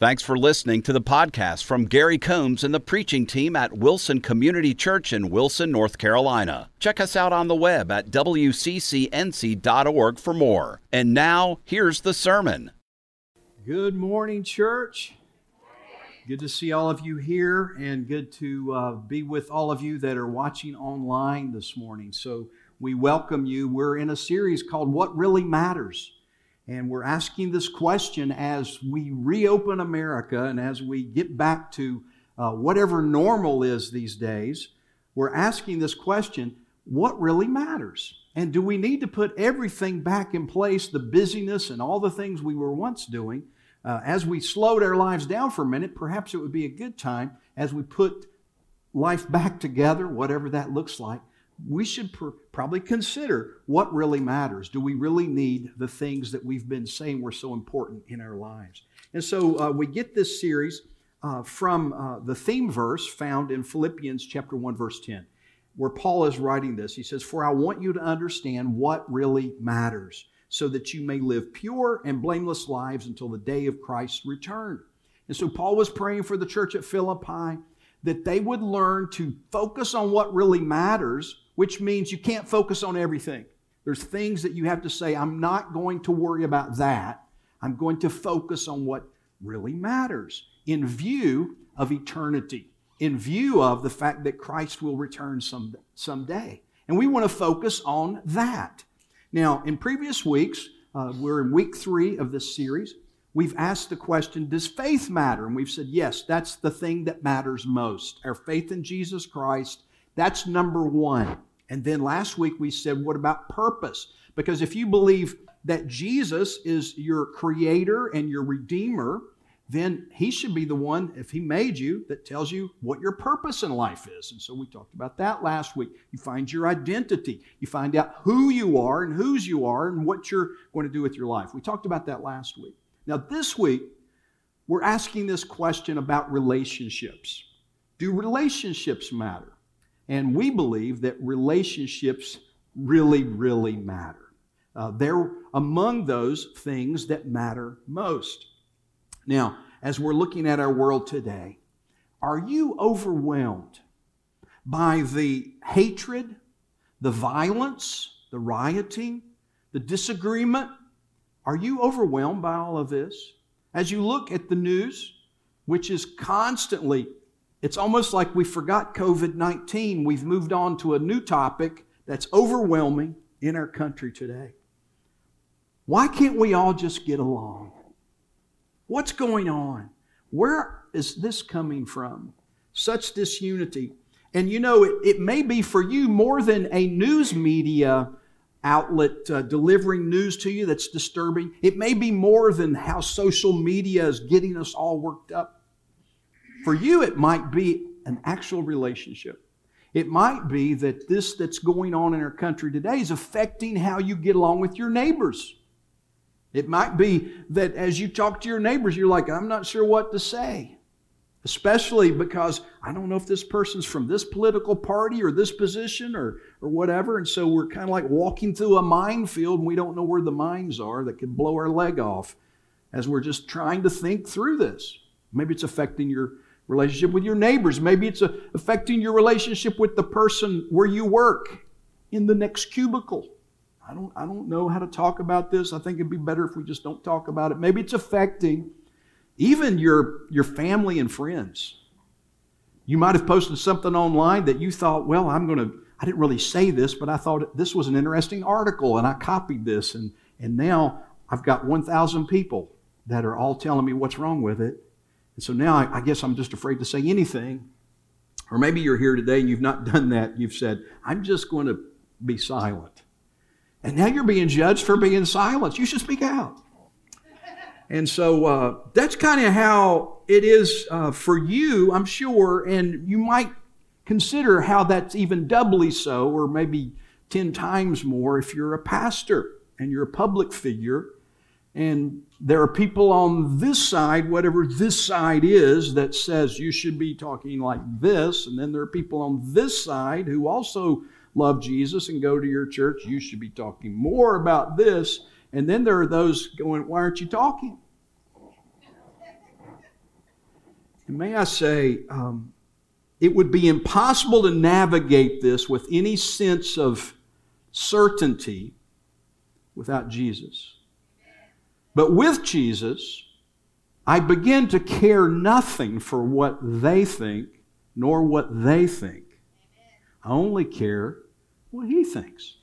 Thanks for listening to the podcast from Gary Combs and the preaching team at Wilson Community Church in Wilson, North Carolina. Check us out on the web at wccnc.org for more. And now, here's the sermon. Good morning, church. Good to see all of you here, and good to be with all of you that are watching online this morning. So we welcome you. We're in a series called What Really Matters. And we're asking this question as we reopen America and as we get back to whatever normal is these days. We're asking this question, what really matters? And do we need to put everything back in place, the busyness and all the things we were once doing? As we slowed our lives down for a minute, perhaps it would be a good time as we put life back together, whatever that looks like. We should probably consider what really matters. Do we really need the things that we've been saying were so important in our lives? And so we get this series from the theme verse found in Philippians chapter 1, verse 10, where Paul is writing this. He says, "For I want you to understand what really matters, so that you may live pure and blameless lives until the day of Christ's return." And so Paul was praying for the church at Philippi that they would learn to focus on what really matters, which means you can't focus on everything. There's things that you have to say, I'm not going to worry about that. I'm going to focus on what really matters in view of eternity, in view of the fact that Christ will return someday. And we want to focus on that. Now, in previous weeks, we're in week 3 of this series, we've asked the question, does faith matter? And we've said, yes, that's the thing that matters most. Our faith in Jesus Christ, that's number one. And then last week we said, what about purpose? Because if you believe that Jesus is your creator and your redeemer, then he should be the one, if he made you, that tells you what your purpose in life is. And so we talked about that last week. You find your identity. You find out who you are and whose you are and what you're going to do with your life. We talked about that last week. Now this week, we're asking this question about relationships. Do relationships matter? And we believe that relationships really, really matter. They're among those things that matter most. Now, as we're looking at our world today, are you overwhelmed by the hatred, the violence, the rioting, the disagreement? Are you overwhelmed by all of this? As you look at the news, which is constantly, it's almost like we forgot COVID-19. We've moved on to a new topic that's overwhelming in our country today. Why can't we all just get along? What's going on? Where is this coming from? Such disunity. And you know, it may be for you more than a news media outlet delivering news to you that's disturbing. It may be more than how social media is getting us all worked up. For you, it might be an actual relationship. It might be that this that's going on in our country today is affecting how you get along with your neighbors. It might be that as you talk to your neighbors, you're like, I'm not sure what to say. Especially because I don't know if this person's from this political party or this position or whatever. And so we're kind of like walking through a minefield and we don't know where the mines are that could blow our leg off as we're just trying to think through this. Maybe it's affecting your relationship with your neighbors. Maybe it's affecting your relationship with the person where you work in the next cubicle. I don't know how to talk about this. I think it'd be better if we just don't talk about it. Maybe it's affecting even your family and friends. You might have posted something online that you thought, well, I didn't really say this, but I thought this was an interesting article and I copied this and now I've got 1,000 people that are all telling me what's wrong with it. And so now I guess I'm just afraid to say anything. Or maybe you're here today and you've not done that. You've said, I'm just going to be silent. And now you're being judged for being silent. You should speak out. And so that's kind of how it is for you, I'm sure. And you might consider how that's even doubly so, or maybe 10 times more if you're a pastor and you're a public figure. And there are people on this side, whatever this side is, that says you should be talking like this. And then there are people on this side who also love Jesus and go to your church. You should be talking more about this. And then there are those going, why aren't you talking? And may I say, it would be impossible to navigate this with any sense of certainty without Jesus. But with Jesus, I begin to care nothing for what they think, nor what they think. I only care what He thinks.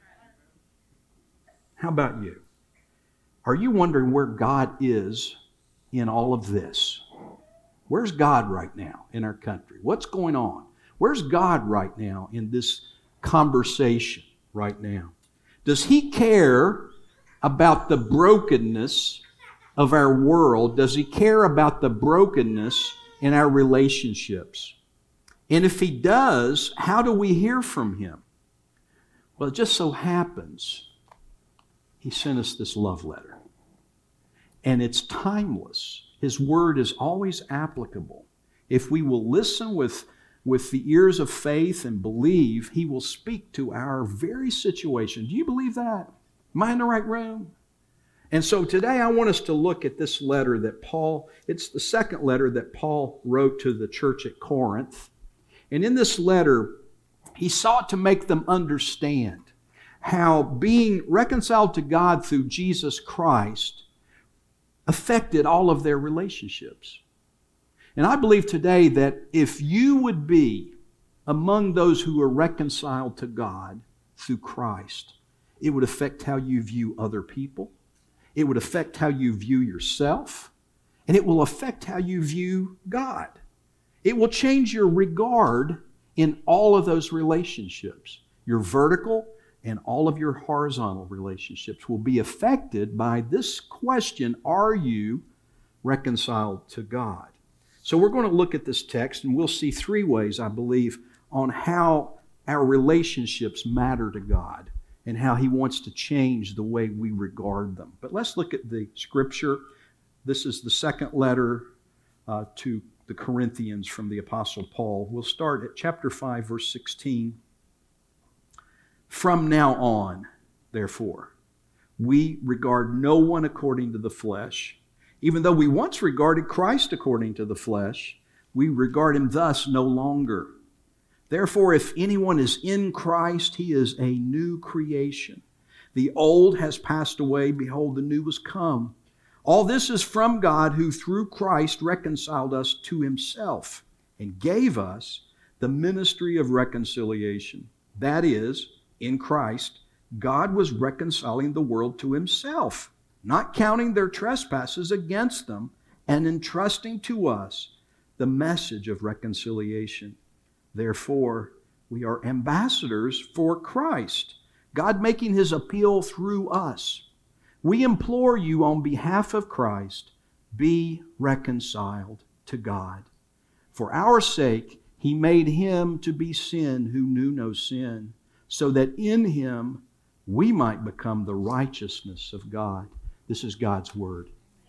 How about you? Are you wondering where God is in all of this? Where's God right now in our country? What's going on? Where's God right now in this conversation right now? Does He care about the brokenness of our world? Does He care about the brokenness in our relationships? And if He does, how do we hear from Him? Well, it just so happens He sent us this love letter. And it's timeless. His word is always applicable. If we will listen with the ears of faith and believe, He will speak to our very situation. Do you believe that? Am I in the right room? And so today I want us to look at this letter that it's the second letter that Paul wrote to the church at Corinth. And in this letter, he sought to make them understand how being reconciled to God through Jesus Christ affected all of their relationships. And I believe today that if you would be among those who are reconciled to God through Christ, it would affect how you view other people. It would affect how you view yourself. And it will affect how you view God. It will change your regard in all of those relationships. Your vertical and all of your horizontal relationships will be affected by this question: are you reconciled to God? So we're going to look at this text, and we'll see three ways, I believe, on how our relationships matter to God and how He wants to change the way we regard them. But let's look at the Scripture. This is the second letter to the Corinthians from the Apostle Paul. We'll start at chapter 5, verse 16. From now on, therefore, we regard no one according to the flesh. Even though we once regarded Christ according to the flesh, we regard Him thus no longer. Therefore, if anyone is in Christ, he is a new creation. The old has passed away, behold, the new has come. All this is from God, who through Christ reconciled us to Himself and gave us the ministry of reconciliation. That is, in Christ, God was reconciling the world to Himself, not counting their trespasses against them, and entrusting to us the message of reconciliation. Therefore, we are ambassadors for Christ, God making His appeal through us. We implore you on behalf of Christ, be reconciled to God. For our sake, He made Him to be sin who knew no sin, so that in Him we might become the righteousness of God. This is God's Word.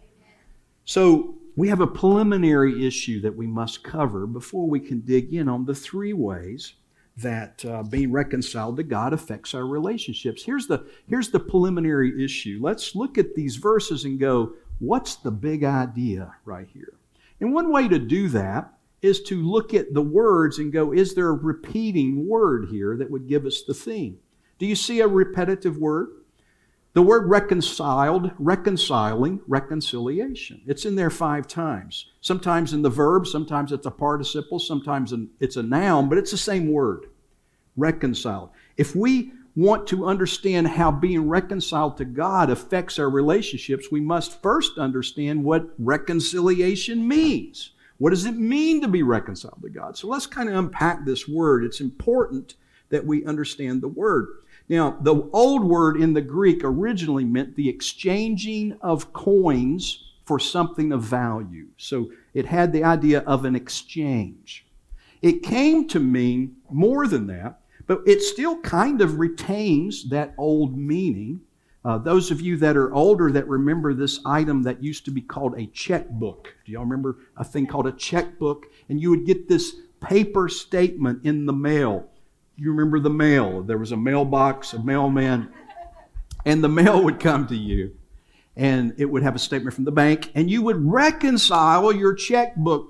So we have a preliminary issue that we must cover before we can dig in on the three ways that being reconciled to God affects our relationships. Here's the preliminary issue. Let's look at these verses and go, what's the big idea right here? And one way to do that is to look at the words and go, is there a repeating word here that would give us the theme? Do you see a repetitive word? The word reconciled, reconciling, reconciliation. It's in there 5 times. Sometimes in the verb, sometimes it's a participle, sometimes it's a noun, but it's the same word, reconciled. If we want to understand how being reconciled to God affects our relationships, we must first understand what reconciliation means. What does it mean to be reconciled to God? So let's kind of unpack this word. It's important that we understand the word. Now, the old word in the Greek originally meant the exchanging of coins for something of value. So it had the idea of an exchange. It came to mean more than that, but it still kind of retains that old meaning. Those of you that are older that remember this item that used to be called a checkbook. Do y'all remember a thing called a checkbook? And you would get this paper statement in the mail. You remember the mail. There was a mailbox, a mailman, and the mail would come to you. And it would have a statement from the bank, and you would reconcile your checkbook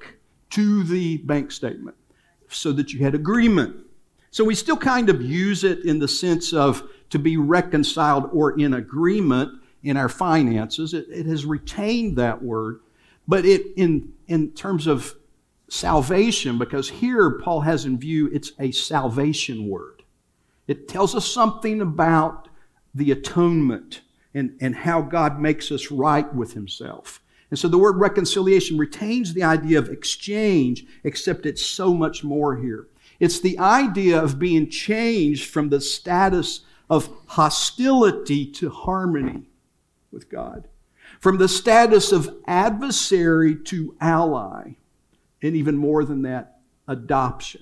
to the bank statement so that you had agreement. So we still kind of use it in the sense of to be reconciled or in agreement in our finances. It has retained that word, but in terms of salvation, because here Paul has in view it's a salvation word. It tells us something about the atonement and how God makes us right with himself. And so the word reconciliation retains the idea of exchange, except it's so much more here. It's the idea of being changed from the status of hostility to harmony with God, from the status of adversary to ally, and even more than that, adoption.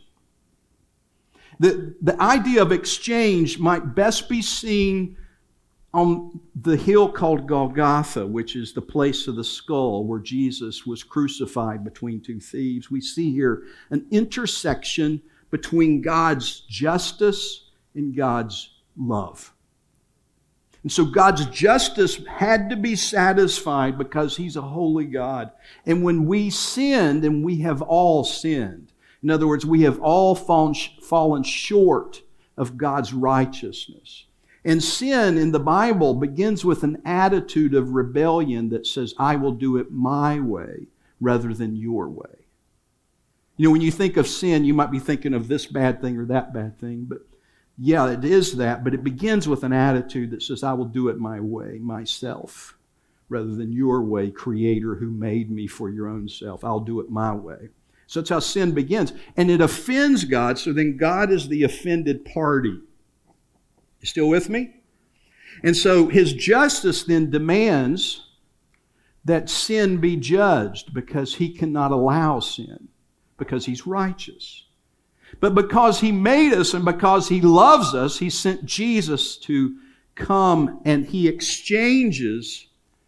The idea of exchange might best be seen on the hill called Golgotha, which is the place of the skull where Jesus was crucified between two thieves. We see here an intersection between God's justice and God's love. And so God's justice had to be satisfied because he's a holy God. And when we sinned, and we have all sinned, in other words, we have all fallen short of God's righteousness. And sin in the Bible begins with an attitude of rebellion that says, I will do it my way rather than your way. You know, when you think of sin, you might be thinking of this bad thing or that bad thing, but yeah, it is that, but it begins with an attitude that says, I will do it my way, myself, rather than your way, Creator who made me for your own self. I'll do it my way. So that's how sin begins. And it offends God, so then God is the offended party. You still with me? And so his justice then demands that sin be judged because he cannot allow sin, because he's righteous. But because he made us and because he loves us, he sent Jesus to come and he exchanges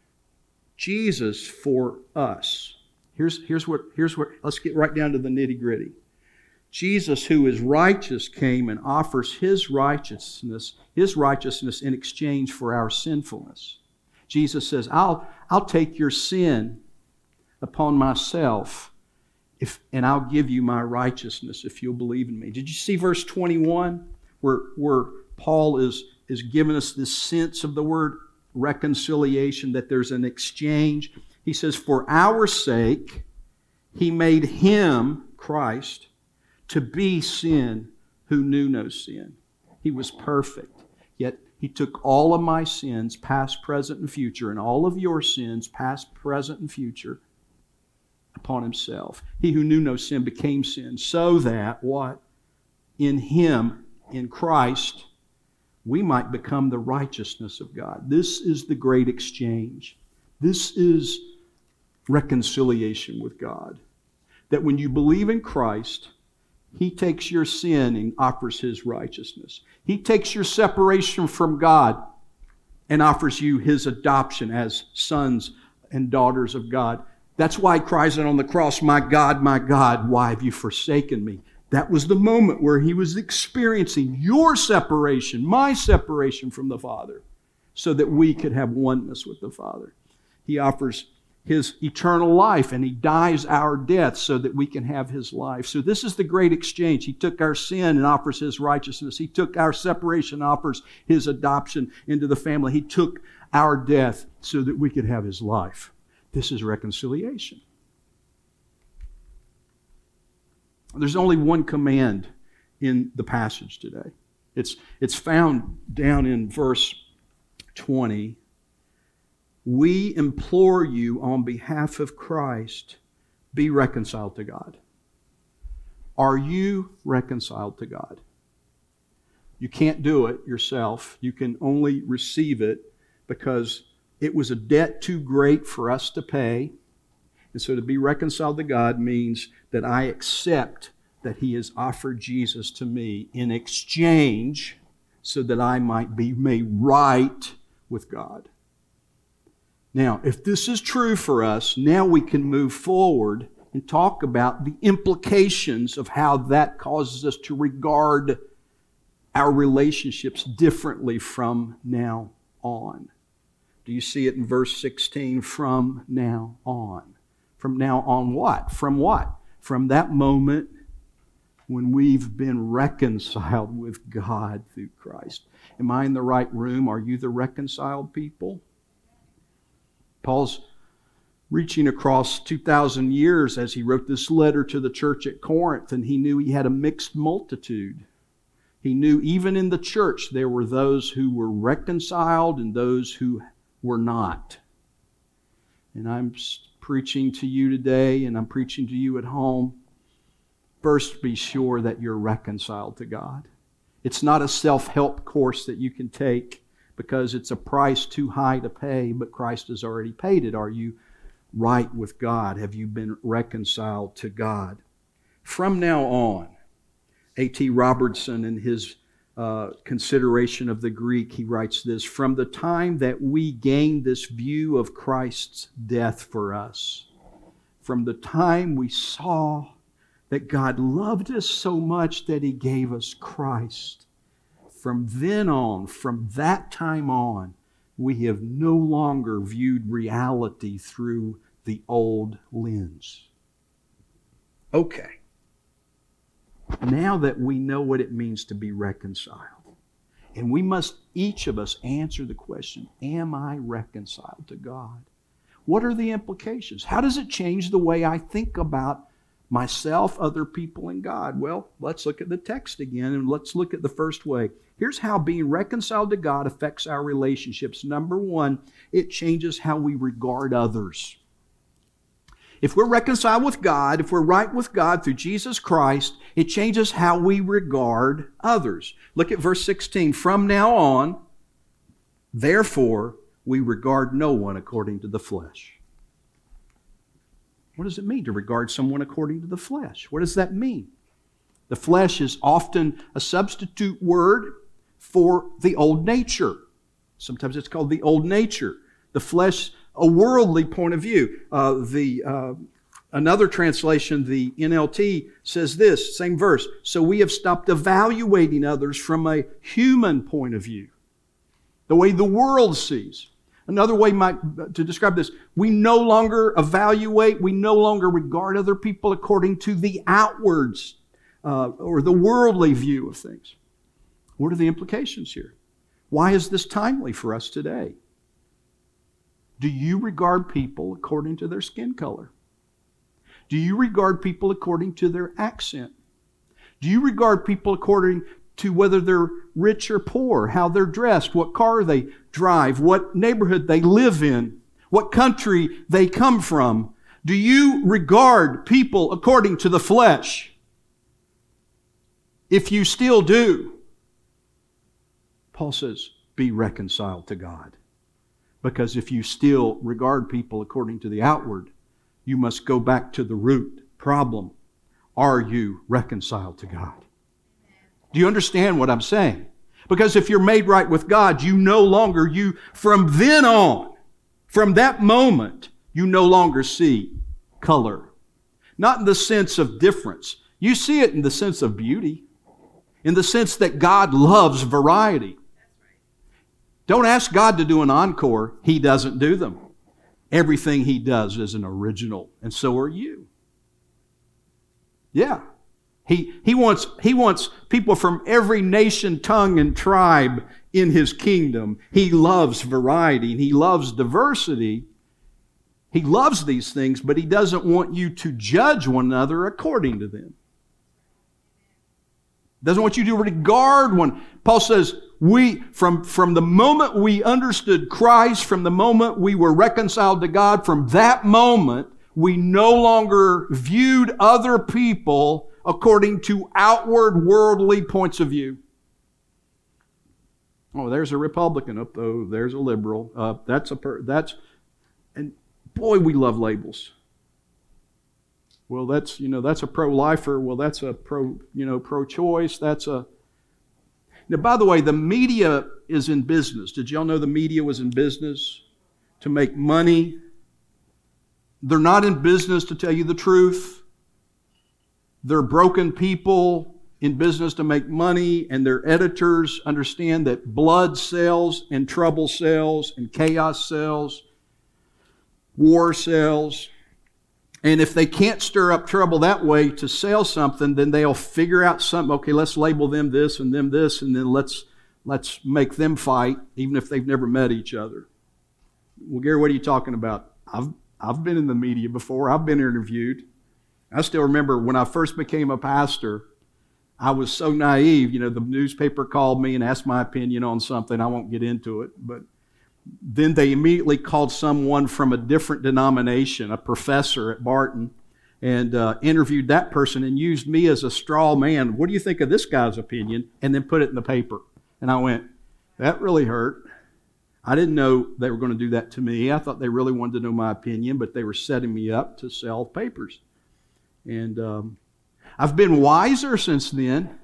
Jesus for us. Here's what, let's get right down to the nitty-gritty. Jesus, who is righteous, came and offers his righteousness in exchange for our sinfulness. Jesus says, I'll take your sin upon myself, and I'll give you my righteousness if you'll believe in me. Did you see verse 21 where Paul is giving us this sense of the word reconciliation, that there's an exchange? He says, for our sake, he made him, Christ, to be sin who knew no sin. He was perfect, yet he took all of my sins, past, present, and future, and all of your sins, past, present, and future, upon himself. He who knew no sin became sin, so that, what? In him, in Christ, we might become the righteousness of God. This is the great exchange. This is reconciliation with God. That when you believe in Christ, he takes your sin and offers his righteousness. He takes your separation from God and offers you his adoption as sons and daughters of God. That's why he cries out on the cross, my God, why have you forsaken me? That was the moment where he was experiencing your separation, my separation from the Father, so that we could have oneness with the Father. He offers his eternal life, and he dies our death so that we can have his life. So this is the great exchange. He took our sin and offers his righteousness. He took our separation and offers his adoption into the family. He took our death so that we could have his life. This is reconciliation. There's only one command in the passage today. It's found down in verse 20. We implore you on behalf of Christ, be reconciled to God. Are you reconciled to God? You can't do it yourself. You can only receive it because it was a debt too great for us to pay. And so to be reconciled to God means that I accept that he has offered Jesus to me in exchange so that I might be made right with God. Now, if this is true for us, now we can move forward and talk about the implications of how that causes us to regard our relationships differently from now on. Do you see it in verse 16? From now on. From now on what? From what? from that moment when we've been reconciled with God through Christ. Am I in the right room? Are you the reconciled people? Paul's reaching across 2,000 years as he wrote this letter to the church at Corinth, and he knew he had a mixed multitude. He knew even in the church there were those who were reconciled and those who were not. And I'm preaching to you today, and I'm preaching to you at home. First, be sure that you're reconciled to God. It's not a self-help course that you can take because it's a price too high to pay, but Christ has already paid it. Are you right with God? Have you been reconciled to God? From now on, A.T. Robertson, in his consideration of the Greek, he writes this: from the time that we gained this view of Christ's death for us, from the time we saw that God loved us so much that He gave us Christ, from then on, from that time on, we have no longer viewed reality through the old lens. Okay. Now that we know what it means to be reconciled, and we must, each of us, answer the question, am I reconciled to God? What are the implications? How does it change the way I think about myself, other people, and God? Well, let's look at the text again, and let's look at the first way. Here's how being reconciled to God affects our relationships. Number one, it changes how we regard others. If we're reconciled with God, if we're right with God through Jesus Christ, it changes how we regard others. Look at verse 16. From now on, therefore, we regard no one according to the flesh. What does it mean to regard someone according to the flesh? What does that mean? The flesh is often a substitute word for the old nature. Sometimes it's called the old nature. The flesh, a worldly point of view. Another translation, the NLT, says this, same verse. So we have stopped evaluating others from a human point of view, the way the world sees. Another way to describe this, we no longer evaluate, we no longer regard other people according to the outwards or the worldly view of things. What are the implications here? Why is this timely for us today? Do you regard people according to their skin color? Do you regard people according to their accent? Do you regard people according to whether they're rich or poor, how they're dressed, what car they drive, what neighborhood they live in, what country they come from? Do you regard people according to the flesh? If you still do, Paul says, be reconciled to God. Because if you still regard people according to the outward, you must go back to the root problem. Are you reconciled to God? Do you understand what I'm saying? Because if you're made right with God, from then on, from that moment, you no longer see color. Not in the sense of difference. You see it in the sense of beauty. In the sense that God loves variety. Don't ask God to do an encore. He doesn't do them. Everything He does is an original, and so are you. Yeah. He wants people from every nation, tongue, and tribe in His kingdom. He loves variety and He loves diversity. He loves these things, but He doesn't want you to judge one another according to them. Doesn't want you to regard one. Paul says, from the moment we understood Christ, from the moment we were reconciled to God, from that moment, we no longer viewed other people according to outward worldly points of view. Oh, there's a Republican. Oh, there's a liberal. And boy, we love labels. Well, that's a pro-lifer. Well, that's a pro-choice. Now, by the way, the media is in business. Did y'all know the media was in business to make money? They're not in business to tell you the truth. They're broken people in business to make money, and their editors understand that blood sells, and trouble sells, and chaos sells, war sells. And if they can't stir up trouble that way to sell something, then they'll figure out something. Okay, let's label them this and them this, and then let's make them fight, even if they've never met each other. Well, Gary, what are you talking about? I've been in the media before. I've been interviewed. I still remember when I first became a pastor, I was so naive. The newspaper called me and asked my opinion on something. I won't get into it, but then they immediately called someone from a different denomination, a professor at Barton, and interviewed that person and used me as a straw man. What do you think of this guy's opinion? And then put it in the paper. And I went, that really hurt. I didn't know they were going to do that to me. I thought they really wanted to know my opinion, but they were setting me up to sell papers. And I've been wiser since then.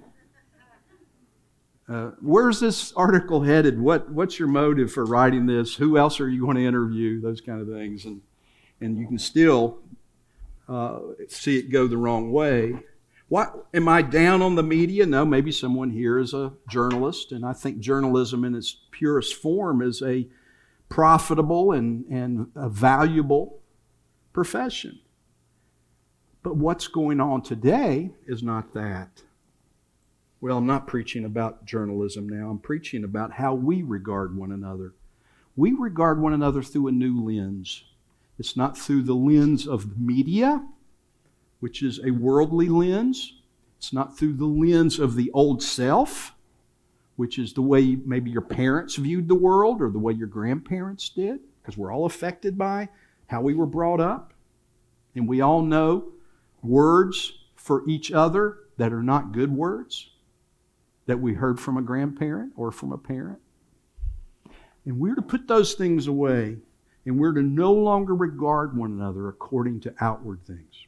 Where's this article headed? What's your motive for writing this? Who else are you going to interview? Those kind of things. And you can still see it go the wrong way. What, am I down on the media? No, maybe someone here is a journalist, and I think journalism in its purest form is a profitable and a valuable profession. But what's going on today is not that. Well, I'm not preaching about journalism now. I'm preaching about how we regard one another. We regard one another through a new lens. It's not through the lens of media, which is a worldly lens. It's not through the lens of the old self, which is the way maybe your parents viewed the world or the way your grandparents did, because we're all affected by how we were brought up. And we all know words for each other that are not good words that we heard from a grandparent or from a parent. And we're to put those things away, and we're to no longer regard one another according to outward things.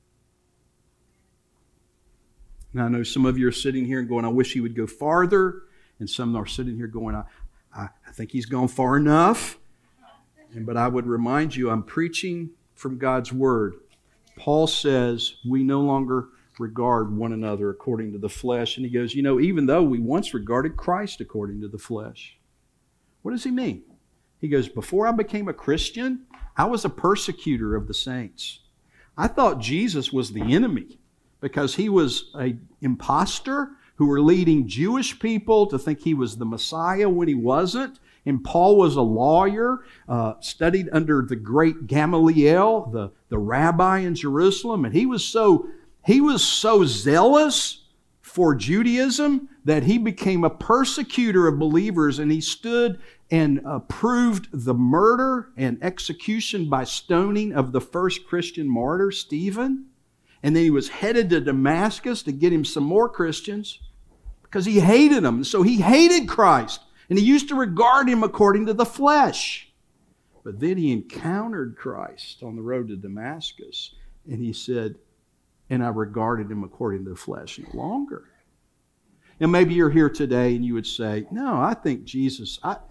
Now, I know some of you are sitting here and going, I wish he would go farther. And some are sitting here going, I think he's gone far enough. But I would remind you, I'm preaching from God's Word. Paul says we no longer regard one another according to the flesh. And he goes, even though we once regarded Christ according to the flesh. What does he mean? He goes, before I became a Christian, I was a persecutor of the saints. I thought Jesus was the enemy because he was an imposter who were leading Jewish people to think he was the Messiah when he wasn't. And Paul was a lawyer, studied under the great Gamaliel, the rabbi in Jerusalem. And he was so zealous for Judaism that he became a persecutor of believers, and he stood and approved the murder and execution by stoning of the first Christian martyr, Stephen. And then he was headed to Damascus to get him some more Christians because he hated them. So he hated Christ, and he used to regard him according to the flesh. But then he encountered Christ on the road to Damascus, and he said, and I regarded him according to the flesh no longer. And maybe you're here today and you would say, no, I think Jesus, I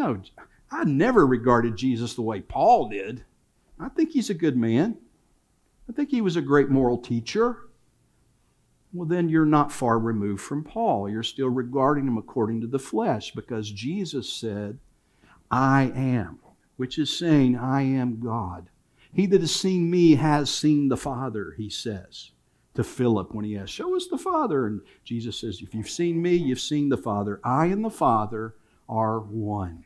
never regarded Jesus the way Paul did. I think he's a good man. I think he was a great moral teacher. Well, then you're not far removed from Paul. You're still regarding him according to the flesh because Jesus said, I am, which is saying, I am God. He that has seen me has seen the Father, he says to Philip when he asked, show us the Father. And Jesus says, if you've seen me, you've seen the Father. I and the Father are one.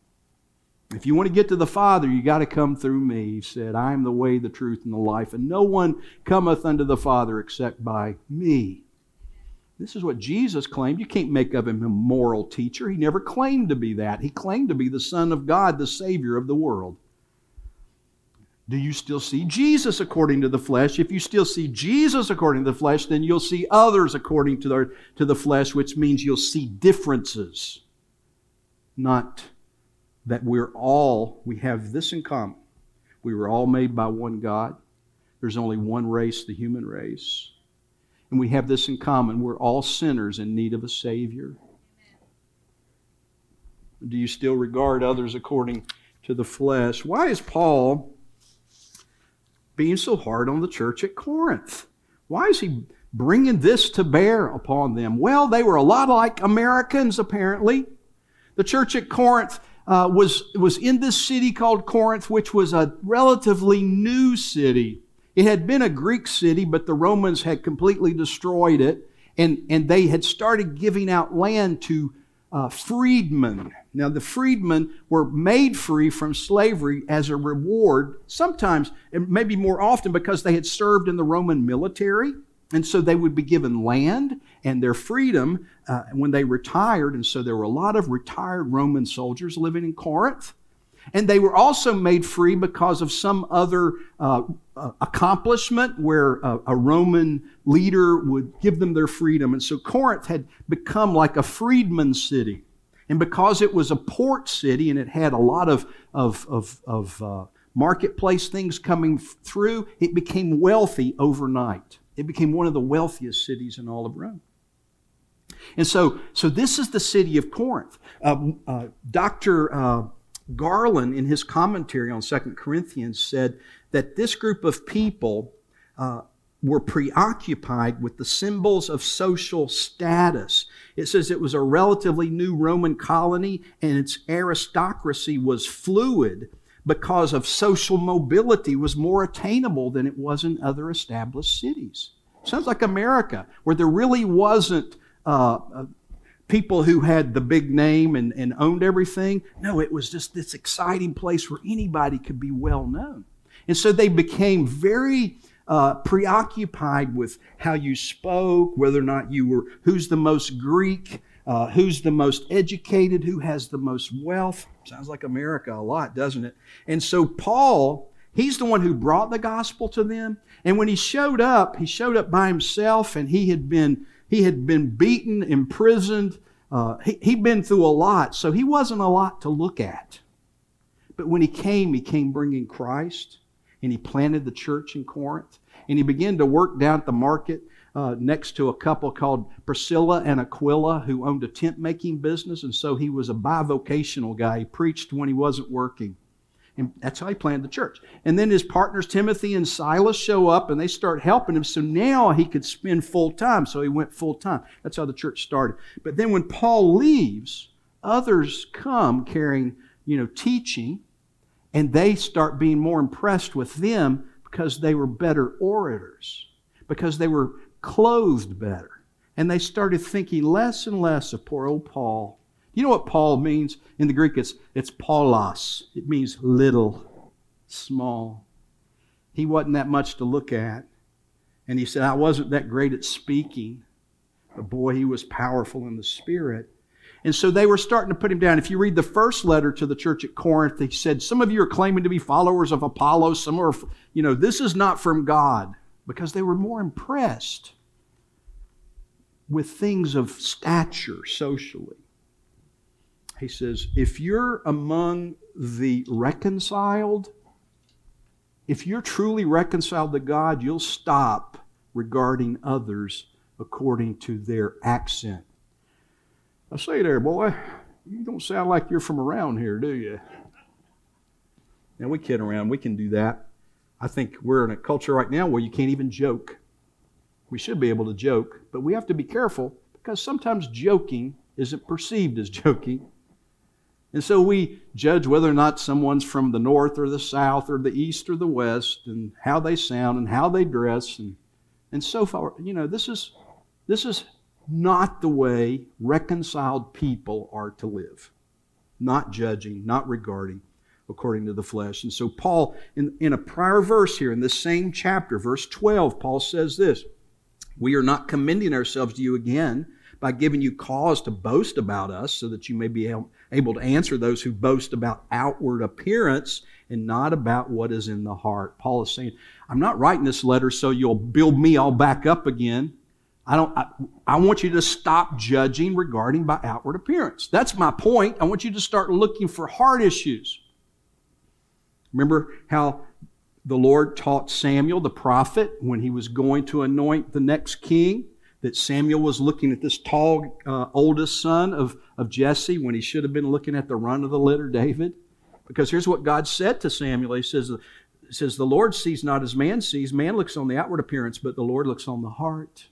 If you want to get to the Father, you got to come through me. He said, I am the way, the truth, and the life, and no one cometh unto the Father except by me. This is what Jesus claimed. You can't make of him a moral teacher. He never claimed to be that. He claimed to be the Son of God, the Savior of the world. Do you still see Jesus according to the flesh? If you still see Jesus according to the flesh, then you'll see others according to the flesh, which means you'll see differences. Not that we have this in common. We were all made by one God. There's only one race, the human race. And we have this in common. We're all sinners in need of a Savior. Do you still regard others according to the flesh? Why is Paul being so hard on the church at Corinth? Why is he bringing this to bear upon them? Well, they were a lot like Americans, apparently. The church at Corinth was in this city called Corinth, which was a relatively new city. It had been a Greek city, but the Romans had completely destroyed it, and they had started giving out land to freedmen. Now, the freedmen were made free from slavery as a reward, sometimes, and maybe more often, because they had served in the Roman military. And so they would be given land and their freedom when they retired. And so there were a lot of retired Roman soldiers living in Corinth. And they were also made free because of some other accomplishment where a Roman leader would give them their freedom. And so Corinth had become like a freedman city. And because it was a port city and it had a lot of marketplace things coming through, it became wealthy overnight. It became one of the wealthiest cities in all of Rome. And so this is the city of Corinth. Dr. Garland, in his commentary on 2 Corinthians, said that this group of people were preoccupied with the symbols of social status. It says it was a relatively new Roman colony and its aristocracy was fluid because of social mobility was more attainable than it was in other established cities. Sounds like America, where there really wasn't people who had the big name and owned everything. No, it was just this exciting place where anybody could be well known. And so they became very preoccupied with how you spoke, whether or not you were, who's the most Greek, who's the most educated, who has the most wealth. Sounds like America a lot, doesn't it? And so Paul, he's the one who brought the gospel to them. And when he showed up by himself, and he had been beaten, imprisoned. He'd been through a lot, so he wasn't a lot to look at. But when he came bringing Christ, and he planted the church in Corinth, and he began to work down at the market next to a couple called Priscilla and Aquila who owned a tent-making business, and so he was a bivocational guy. He preached when he wasn't working. And that's how he planted the church. And then his partners Timothy and Silas show up and they start helping him. So now he could spend full time. So he went full time. That's how the church started. But then when Paul leaves, others come carrying, teaching, and they start being more impressed with them because they were better orators, because they were clothed better. And they started thinking less and less of poor old Paul. You know what Paul means? In the Greek, it's Paulos. It means little, small. He wasn't that much to look at. And he said, I wasn't that great at speaking. But boy, he was powerful in the Spirit. And so they were starting to put him down. If you read the first letter to the church at Corinth, he said, some of you are claiming to be followers of Apollos. Some are, this is not from God. Because they were more impressed with things of stature socially. He says, if you're among the reconciled, if you're truly reconciled to God, you'll stop regarding others according to their accent. I say there, boy, you don't sound like you're from around here, do you? Now, we kid around. We can do that. I think we're in a culture right now where you can't even joke. We should be able to joke, but we have to be careful because sometimes joking isn't perceived as joking. And so we judge whether or not someone's from the north or the south or the east or the west and how they sound and how they dress. And so far, this is not the way reconciled people are to live. Not judging, not regarding according to the flesh. And so Paul, in a prior verse here, in this same chapter, verse 12, Paul says this, we are not commending ourselves to you again by giving you cause to boast about us so that you may be able to answer those who boast about outward appearance and not about what is in the heart. Paul is saying, I'm not writing this letter so you'll build me all back up again. I want you to stop judging regarding by outward appearance. That's my point. I want you to start looking for heart issues. Remember how the Lord taught Samuel, the prophet, when he was going to anoint the next king, that Samuel was looking at this tall, oldest son of Jesse when he should have been looking at the run of the litter, David. Because here's what God said to Samuel. He says, the Lord sees not as man sees. Man looks on the outward appearance, but the Lord looks on the heart.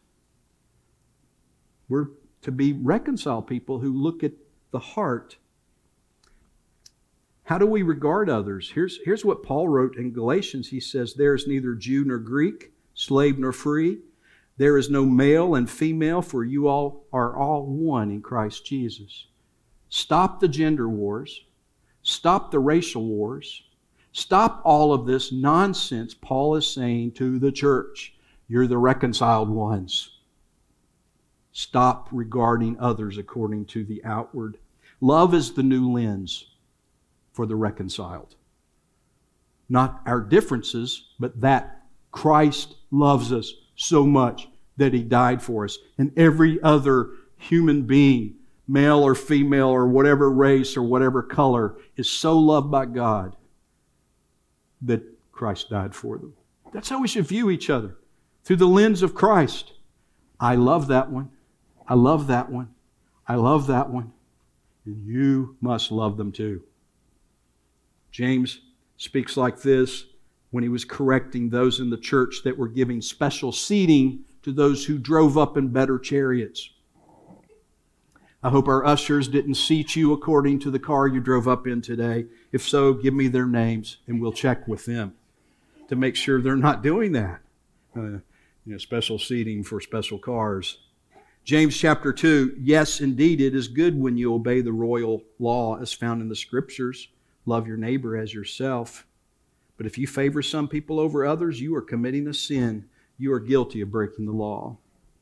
We're to be reconciled people who look at the heart. How do we regard others? Here's what Paul wrote in Galatians. He says, there is neither Jew nor Greek, slave nor free. There is no male and female, for you all are all one in Christ Jesus. Stop the gender wars. Stop the racial wars. Stop all of this nonsense. Paul is saying to the church, you're the reconciled ones. Stop regarding others according to the outward. Love is the new lens for the reconciled. Not our differences, but that Christ loves us so much that He died for us. And every other human being, male or female or whatever race or whatever color, is so loved by God that Christ died for them. That's how we should view each other, through the lens of Christ. I love that one. I love that one. I love that one. And you must love them too. James speaks like this when he was correcting those in the church that were giving special seating to those who drove up in better chariots. I hope our ushers didn't seat you according to the car you drove up in today. If so, give me their names and we'll check with them to make sure they're not doing that. Special seating for special cars. James chapter 2, yes, indeed, it is good when you obey the royal law as found in the Scriptures. Love your neighbor as yourself. But if you favor some people over others, you are committing a sin. You are guilty of breaking the law.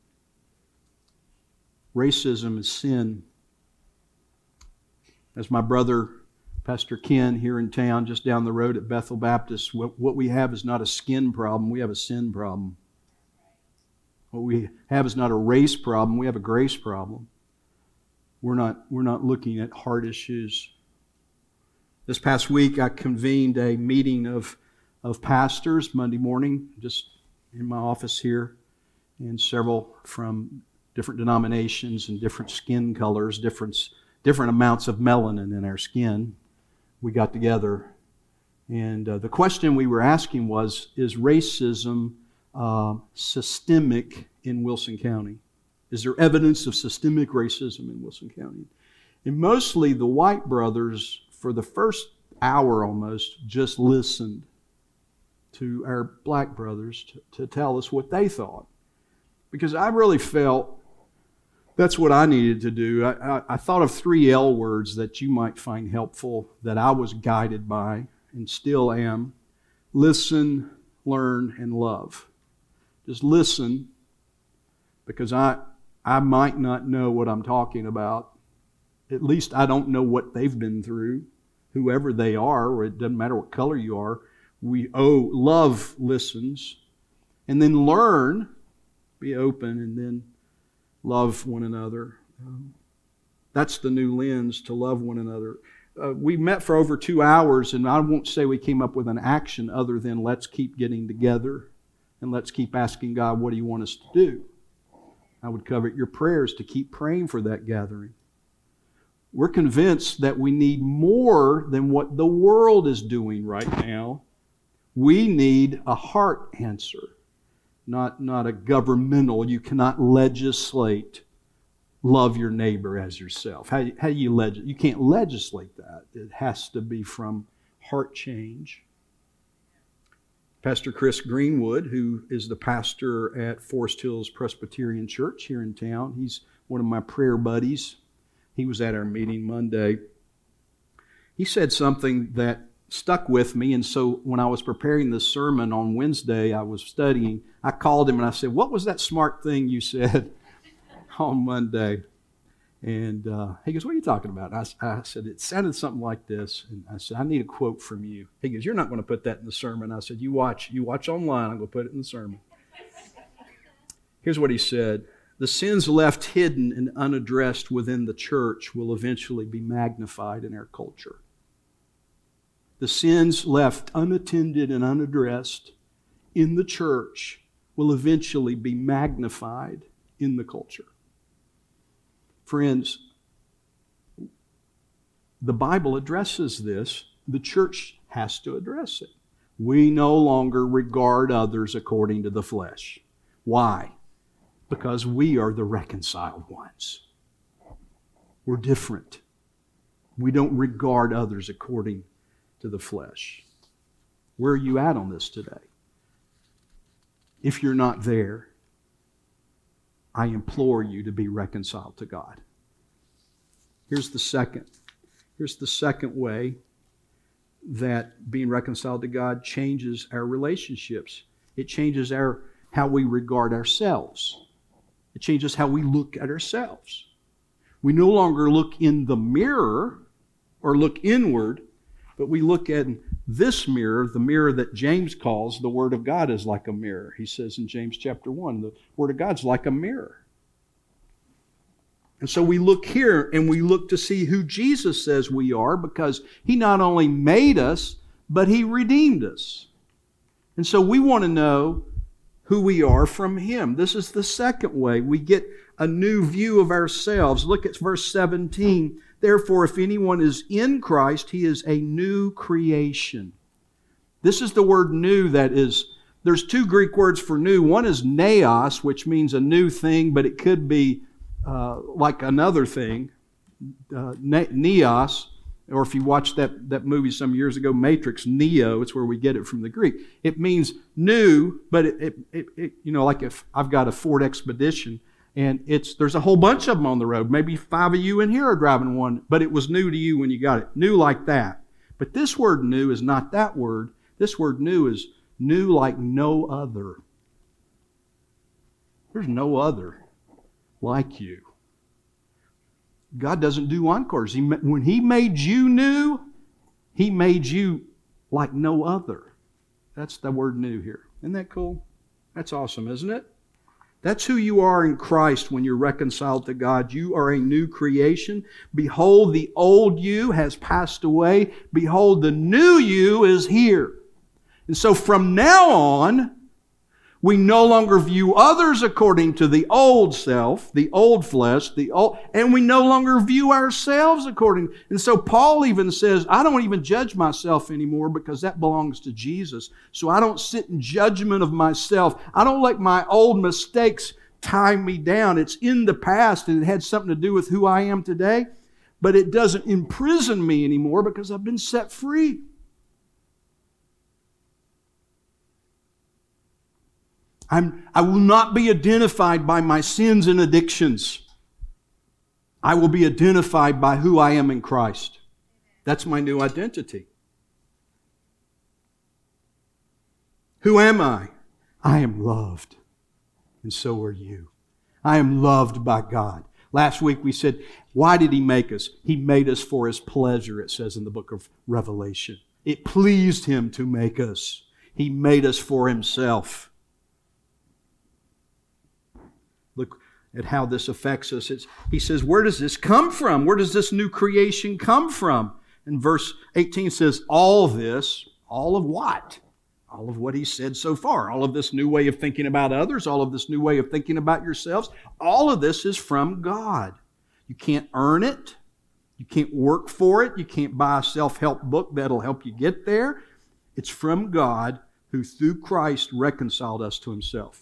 Racism is sin. As my brother, Pastor Ken, here in town, just down the road at Bethel Baptist, what we have is not a skin problem, we have a sin problem. What we have is not a race problem, we have a grace problem. We're not looking at heart issues. This past week, I convened a meeting of pastors Monday morning, just in my office here, and several from different denominations and different skin colors, different amounts of melanin in our skin. We got together, and the question we were asking was, is racism systemic in Wilson County? Is there evidence of systemic racism in Wilson County? And mostly the white brothers, for the first hour almost, just listened to our black brothers to tell us what they thought. Because I really felt that's what I needed to do. I thought of 3 L words that you might find helpful, that I was guided by and still am. Listen, learn, and love. Just listen, because I might not know what I'm talking about. At least I don't know what they've been through, whoever they are, or it doesn't matter what color you are. Love listens, and then learn, be open, and then love one another. That's the new lens, to love one another. We met for over 2 hours, and I won't say we came up with an action other than let's keep getting together and let's keep asking God, what do you want us to do? I would covet your prayers to keep praying for that gathering. We're convinced that we need more than what the world is doing right now. We need a heart answer, not a governmental. You cannot legislate love your neighbor as yourself. How do you legislate? You can't legislate that. It has to be from heart change. Pastor Chris Greenwood, who is the pastor at Forest Hills Presbyterian Church here in town, he's one of my prayer buddies. He was at our meeting Monday. He said something that stuck with me, and so when I was preparing this sermon on Wednesday, I was studying, I called him and I said, what was that smart thing you said on Monday? And he goes, what are you talking about? I said, it sounded something like this. And I said, I need a quote from you. He goes, you're not going to put that in the sermon. I said, you watch online, I'm going to put it in the sermon. Here's what he said. The sins left hidden and unaddressed within the church will eventually be magnified in our culture. The sins left unattended and unaddressed in the church will eventually be magnified in the culture. Friends, the Bible addresses this. The church has to address it. We no longer regard others according to the flesh. Why? Because we are the reconciled ones. We're different. We don't regard others according to the flesh. Where are you at on this today? If you're not there, I implore you to be reconciled to God. Here's the second way that being reconciled to God changes our relationships. It changes how we regard ourselves. It changes how we look at ourselves. We no longer look in the mirror or look inward, but we look at this mirror, the mirror that James calls the Word of God is like a mirror. He says in James chapter 1, the Word of God's like a mirror. And so we look here and we look to see who Jesus says we are, because He not only made us, but He redeemed us. And so we want to know who we are from Him. This is the second way we get a new view of ourselves. Look at verse 17. Therefore, if anyone is in Christ, he is a new creation. This is the word new that is, there's two Greek words for new. One is neos, which means a new thing, but it could be like another thing, neos, or if you watched that movie some years ago, Matrix, Neo, it's where we get it from the Greek. It means new, but it like if I've got a Ford Expedition and there's a whole bunch of them on the road. Maybe 5 of you in here are driving one, but it was new to you when you got it. New like that. But this word new is not that word. This word new is new like no other. There's no other like you. God doesn't do encores. When He made you new, He made you like no other. That's the word new here. Isn't that cool? That's awesome, isn't it? That's who you are in Christ when you're reconciled to God. You are a new creation. Behold, the old you has passed away. Behold, the new you is here. And so from now on, we no longer view others according to the old self, the old flesh, and we no longer view ourselves according. And so Paul even says, I don't even judge myself anymore because that belongs to Jesus. So I don't sit in judgment of myself. I don't let my old mistakes tie me down. It's in the past and it had something to do with who I am today, but it doesn't imprison me anymore because I've been set free. I will not be identified by my sins and addictions. I will be identified by who I am in Christ. That's my new identity. Who am I? I am loved. And so are you. I am loved by God. Last week we said, why did He make us? He made us for His pleasure, it says in the book of Revelation. It pleased Him to make us. He made us for Himself. Look at how this affects us. He says, where does this come from? Where does this new creation come from? And verse 18 says, all this, all of what? All of what He said so far. All of this new way of thinking about others, all of this new way of thinking about yourselves, all of this is from God. You can't earn it. You can't work for it. You can't buy a self-help book that'll help you get there. It's from God, who through Christ reconciled us to Himself.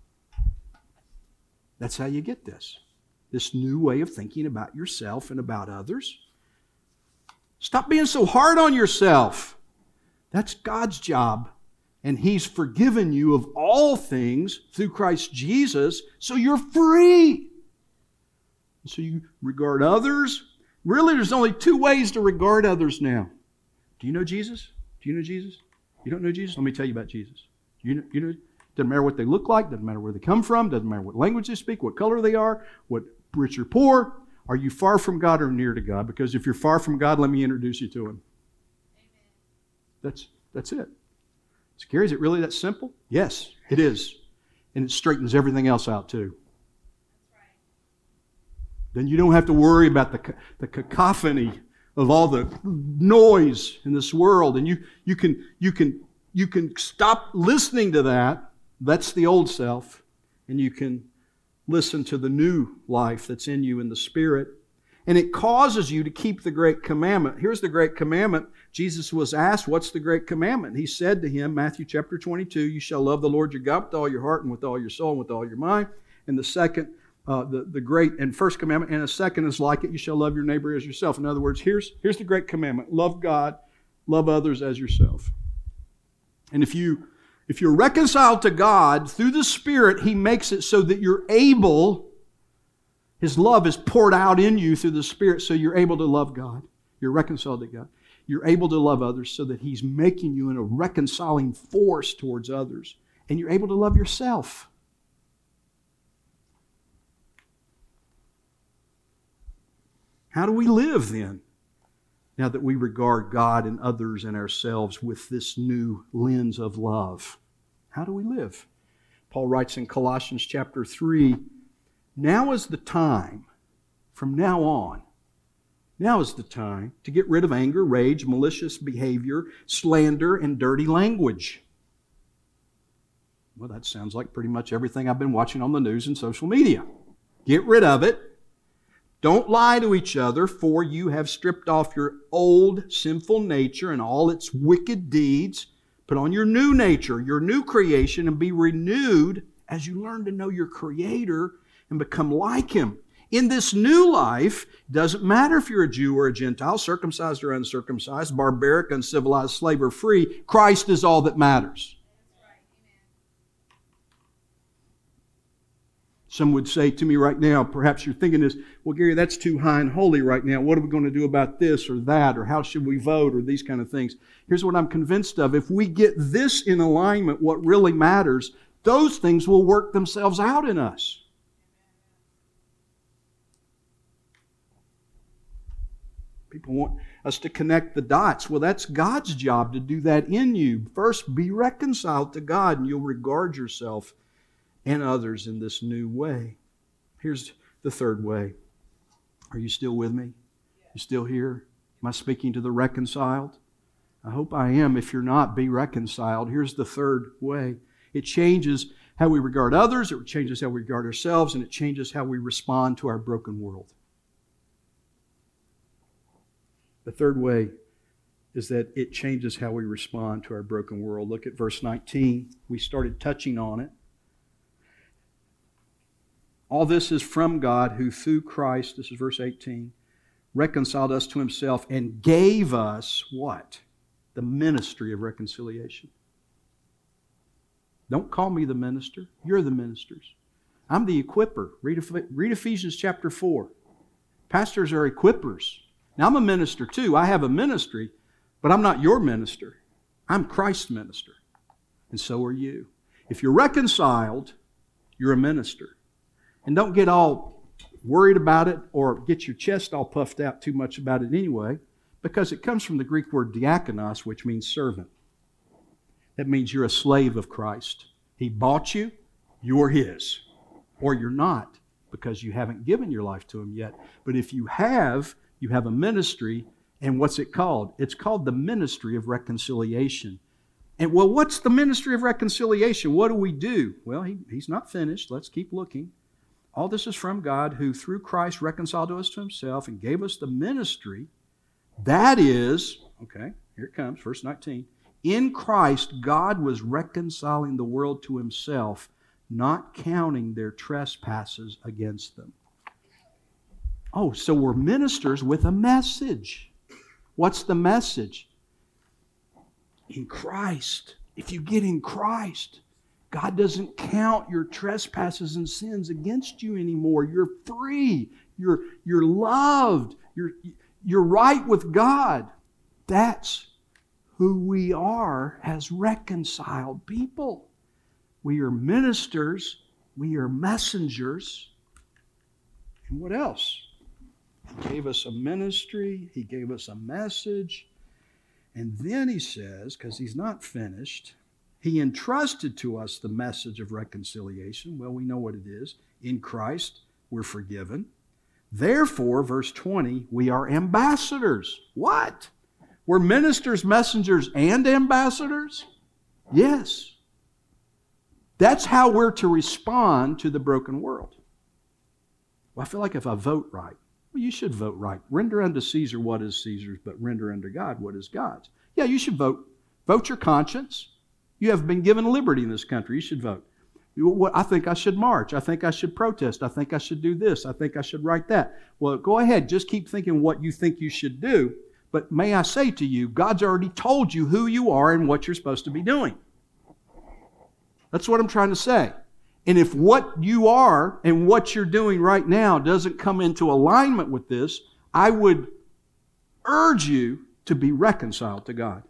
That's how you get this new way of thinking about yourself and about others. Stop being so hard on yourself. That's God's job. And He's forgiven you of all things through Christ Jesus, so you're free. So you regard others. Really, there's only 2 ways to regard others now. Do you know Jesus? Do you know Jesus? You don't know Jesus? Let me tell you about Jesus. You know. Doesn't matter what they look like, doesn't matter where they come from, doesn't matter what language they speak, what color they are, what rich or poor. Are you far from God or near to God? Because if you're far from God, let me introduce you to Him. Amen. That's it. So, Gary, is it really that simple? Yes, it is. And it straightens everything else out too. That's right. Then you don't have to worry about the cacophony of all the noise in this world. And you can stop listening to that. That's the old self. And you can listen to the new life that's in you in the Spirit. And it causes you to keep the great commandment. Here's the great commandment. Jesus was asked, what's the great commandment? He said to him, Matthew chapter 22, you shall love the Lord your God with all your heart and with all your soul and with all your mind. And the second, the great and first commandment, and a second is like it, you shall love your neighbor as yourself. In other words, here's the great commandment. Love God love others as yourself. And if you're reconciled to God through the Spirit, He makes it so that you're able, His love is poured out in you through the Spirit, so you're able to love God. You're reconciled to God. You're able to love others so that He's making you in a reconciling force towards others. And you're able to love yourself. How do we live then? Now that we regard God and others and ourselves with this new lens of love. How do we live? Paul writes in Colossians chapter 3, now is the time, from now on, now is the time to get rid of anger, rage, malicious behavior, slander, and dirty language. Well, that sounds like pretty much everything I've been watching on the news and social media. Get rid of it. Don't lie to each other, for you have stripped off your old sinful nature and all its wicked deeds. Put on your new nature, your new creation, and be renewed as you learn to know your Creator and become like Him. In this new life, it doesn't matter if you're a Jew or a Gentile, circumcised or uncircumcised, barbaric, uncivilized, slave or free, Christ is all that matters. Some would say to me right now, perhaps you're thinking this, well, Gary, that's too high and holy right now. What are we going to do about this or that? Or how should we vote? Or these kind of things. Here's what I'm convinced of. If we get this in alignment, what really matters, those things will work themselves out in us. People want us to connect the dots. Well, that's God's job to do that in you. First, be reconciled to God, and you'll regard yourself and others in this new way. Here's the third way. Are you still with me? You still here? Am I speaking to the reconciled? I hope I am. If you're not, be reconciled. Here's the third way. It changes how we regard others, it changes how we regard ourselves, and it changes how we respond to our broken world. The third way is that it changes how we respond to our broken world. Look at verse 19. We started touching on it. All this is from God, who through Christ, this is verse 18, reconciled us to Himself and gave us what? The ministry of reconciliation. Don't call me the minister. You're the ministers. I'm the equipper. Read Ephesians chapter 4. Pastors are equippers. Now, I'm a minister too. I have a ministry, but I'm not your minister. I'm Christ's minister. And so are you. If you're reconciled, you're a minister. And don't get all worried about it or get your chest all puffed out too much about it anyway, because it comes from the Greek word diakonos, which means servant. That means you're a slave of Christ. He bought you, you're His. Or you're not, because you haven't given your life to Him yet. But if you have a ministry, and what's it called? It's called the ministry of reconciliation. And well, what's the ministry of reconciliation? What do we do? Well, he's not finished. Let's keep looking. All this is from God, who through Christ reconciled us to Himself and gave us the ministry. That is, okay, here it comes, verse 19. In Christ, God was reconciling the world to Himself, not counting their trespasses against them. Oh, so we're ministers with a message. What's the message? In Christ. If you get in Christ, God doesn't count your trespasses and sins against you anymore. You're free. You're loved. You're right with God. That's who we are as reconciled people. We are ministers. We are messengers. And what else? He gave us a ministry. He gave us a message. And then He says, because He's not finished, He entrusted to us the message of reconciliation. Well, we know what it is. In Christ, we're forgiven. Therefore, verse 20, we are ambassadors. What? We're ministers, messengers, and ambassadors? Yes. That's how we're to respond to the broken world. Well, I feel like if I vote right, well, you should vote right. Render unto Caesar what is Caesar's, but render unto God what is God's. Yeah, you should vote. Vote your conscience. You have been given liberty in this country. You should vote. I think I should march. I think I should protest. I think I should do this. I think I should write that. Well, go ahead. Just keep thinking what you think you should do. But may I say to you, God's already told you who you are and what you're supposed to be doing. That's what I'm trying to say. And if what you are and what you're doing right now doesn't come into alignment with this, I would urge you to be reconciled to God.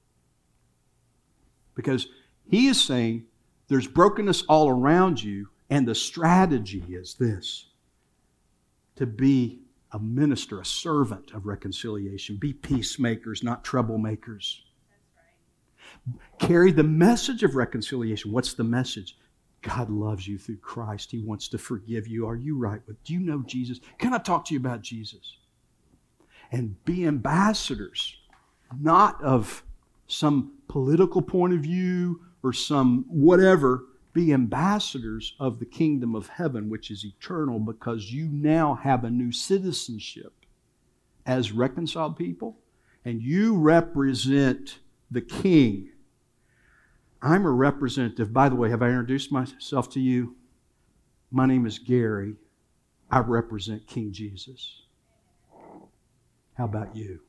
Because He is saying there's brokenness all around you, and the strategy is this: to be a minister, a servant of reconciliation. Be peacemakers, not troublemakers. Carry the message of reconciliation. What's the message? God loves you through Christ. He wants to forgive you. Are you right with? Do you know Jesus? Can I talk to you about Jesus? And be ambassadors, not of some political point of view or some whatever. Be ambassadors of the kingdom of heaven, which is eternal, because you now have a new citizenship as reconciled people, and you represent the King. I'm a representative. By the way, have I introduced myself to you? My name is Gary. I represent King Jesus. How about you?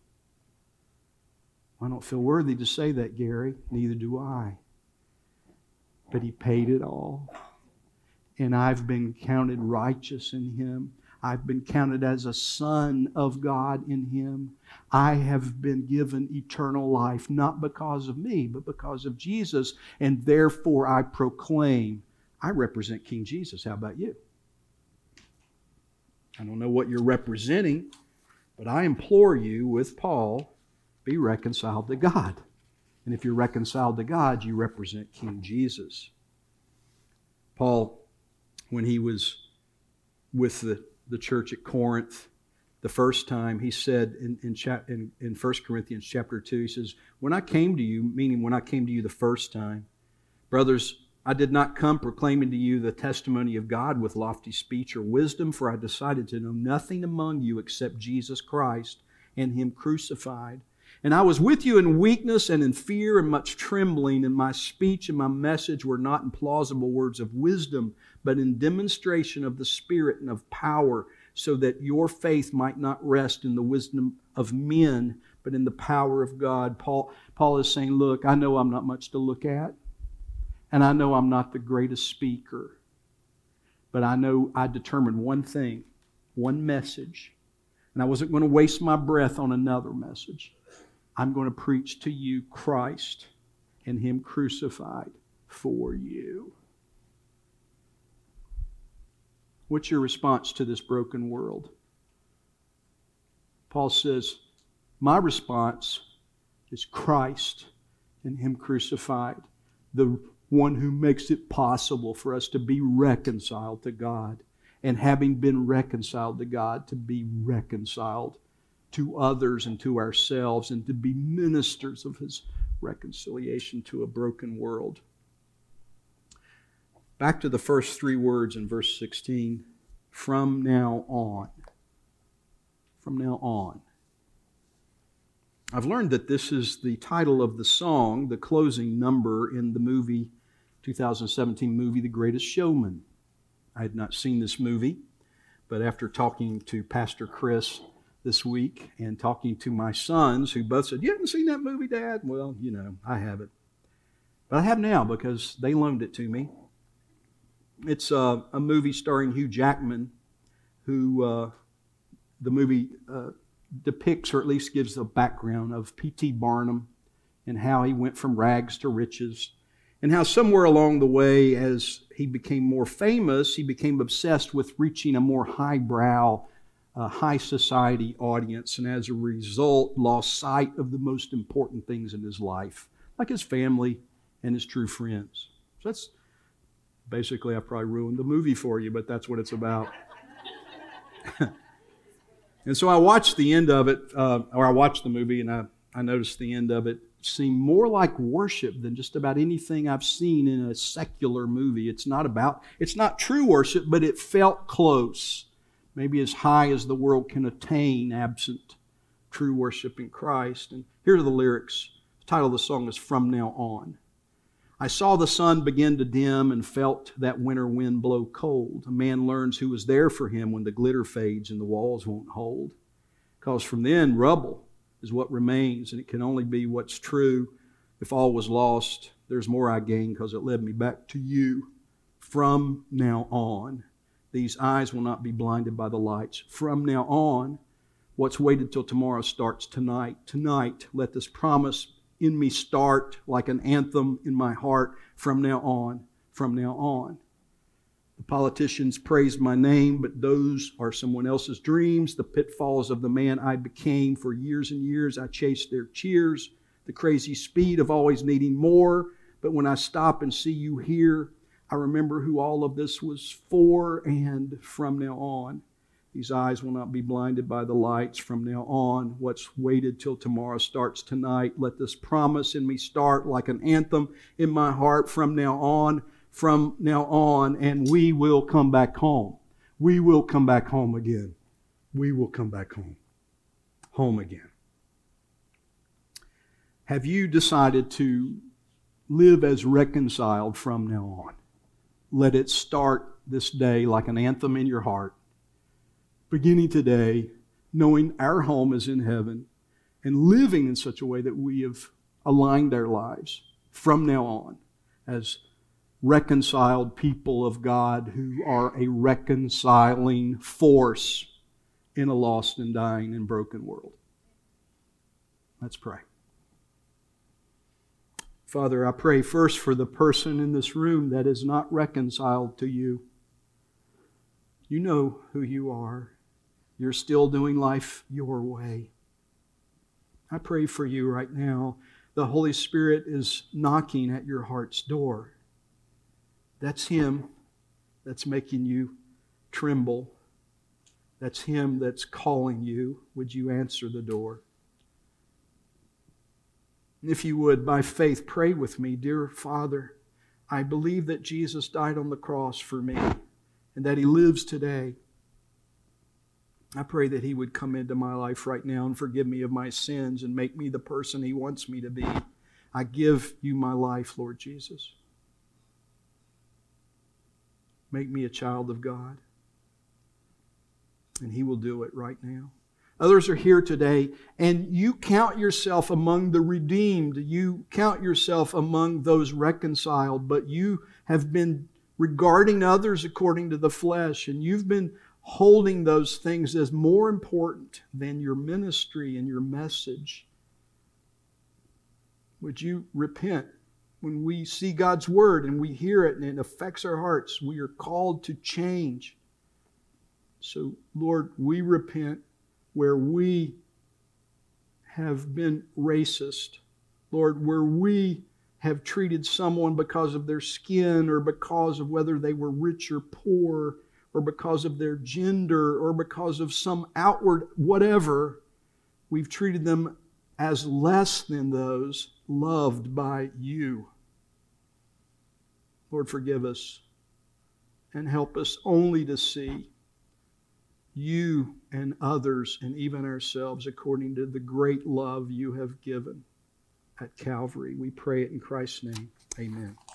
I don't feel worthy to say that, Gary. Neither do I. But He paid it all. And I've been counted righteous in Him. I've been counted as a son of God in Him. I have been given eternal life, not because of me, but because of Jesus. And therefore I proclaim, I represent King Jesus. How about you? I don't know what you're representing, but I implore you with Paul, be reconciled to God. And if you're reconciled to God, you represent King Jesus. Paul, when he was with the church at Corinth the first time, he said in 1 Corinthians chapter 2, he says, when I came to you, meaning when I came to you the first time, brothers, I did not come proclaiming to you the testimony of God with lofty speech or wisdom, for I decided to know nothing among you except Jesus Christ and Him crucified. And I was with you in weakness and in fear and much trembling, and my speech and my message were not in plausible words of wisdom, but in demonstration of the Spirit and of power, so that your faith might not rest in the wisdom of men, but in the power of God. Paul is saying, look, I know I'm not much to look at, and I know I'm not the greatest speaker, but I know I determined one thing, one message, and I wasn't going to waste my breath on another message. I'm going to preach to you Christ and Him crucified for you. What's your response to this broken world? Paul says, my response is Christ and Him crucified, the one who makes it possible for us to be reconciled to God, and having been reconciled to God, to be reconciled to others and to ourselves, and to be ministers of His reconciliation to a broken world. Back to the first three words in verse 16. From now on. From now on. I've learned that this is the title of the song, the closing number in the movie, 2017 movie, The Greatest Showman. I had not seen this movie, but after talking to Pastor Chris this week and talking to my sons, who both said, you haven't seen that movie, Dad? Well, you know, I haven't. But I have now because they loaned it to me. It's a movie starring Hugh Jackman, who the movie depicts, or at least gives the background of P.T. Barnum and how he went from rags to riches, and how somewhere along the way, as he became more famous, he became obsessed with reaching a more highbrow, high society audience, and as a result lost sight of the most important things in his life, like his family and his true friends. So that's basically, I probably ruined the movie for you, but that's what it's about. And so I watched the end of it, or I watched the movie, and I noticed the end of it seemed more like worship than just about anything I've seen in a secular movie. It's not true worship, but it felt close. Maybe as high as the world can attain absent true worship in Christ. And here are the lyrics. The title of the song is From Now On. I saw the sun begin to dim and felt that winter wind blow cold. A man learns who was there for him when the glitter fades and the walls won't hold. 'Cause from then rubble is what remains, and it can only be what's true. If all was lost, there's more I gained because it led me back to you. From now on, these eyes will not be blinded by the lights. From now on, what's waited till tomorrow starts tonight. Tonight, let this promise in me start like an anthem in my heart. From now on, from now on. The politicians praised my name, but those are someone else's dreams. The pitfalls of the man I became. For years and years, I chased their cheers. The crazy speed of always needing more. But when I stop and see you here, I remember who all of this was for. And from now on, these eyes will not be blinded by the lights. From now on, what's waited till tomorrow starts tonight. Let this promise in me start like an anthem in my heart. From now on, and we will come back home. We will come back home again. We will come back home. Home again. Have you decided to live as reconciled from now on? Let it start this day like an anthem in your heart. Beginning today, knowing our home is in heaven and living in such a way that we have aligned our lives from now on as reconciled people of God who are a reconciling force in a lost and dying and broken world. Let's pray. Father, I pray first for the person in this room that is not reconciled to you. You know who you are. You're still doing life your way. I pray for you right now. The Holy Spirit is knocking at your heart's door. That's Him that's making you tremble. That's Him that's calling you. Would you answer the door? And if you would, by faith, pray with me. Dear Father, I believe that Jesus died on the cross for me and that He lives today. I pray that He would come into my life right now and forgive me of my sins and make me the person He wants me to be. I give you my life, Lord Jesus. Make me a child of God. And He will do it right now. Others are here today, and you count yourself among the redeemed. You count yourself among those reconciled, but you have been regarding others according to the flesh, and you've been holding those things as more important than your ministry and your message. Would you repent? When we see God's Word and we hear it and it affects our hearts, we are called to change. So, Lord, we repent where we have been racist. Lord, where we have treated someone because of their skin or because of whether they were rich or poor or because of their gender or because of some outward whatever, we've treated them as less than those loved by you. Lord, forgive us and help us only to see you and others and even ourselves according to the great love you have given at Calvary. We pray it in Christ's name. Amen.